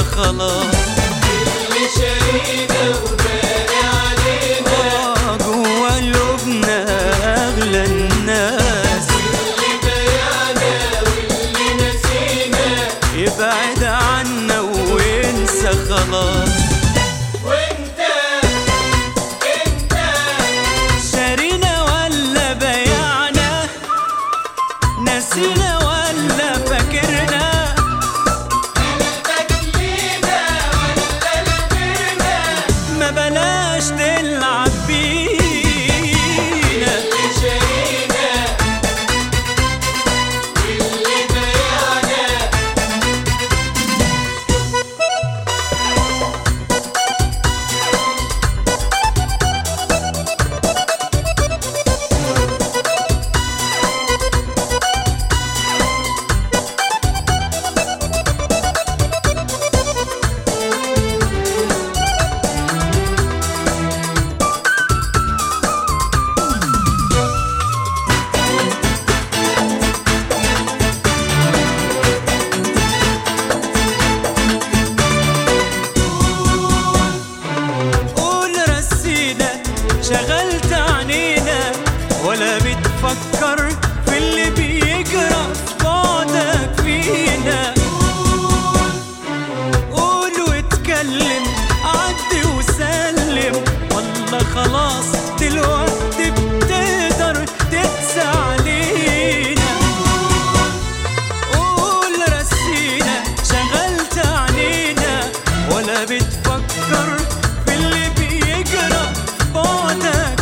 خلاص. اللي شارينا وباقي علينا جوا قلوبنا أغلى الناس. اللي بايعنا واللي نسينا يبعد عنا وينسى خلاص. وانت شارينا ولا بايعنا، نسينا ولا فاكرنا، قلبك لينا ولا لغيرنا ما بلاش تلعب بينا. اللي شارينا واللي بايعنا قول رسينا شغلت عنينا، ولا بتفكر في اللي بيجرى في بعدك فينا. قول واتكلم، عدي وسلم، والله خلاص دلوقتي بتقدر تقسى علينا. قول رسينا شغلت عنينا، ولا بتفكر في اللي بيجرى في بعدك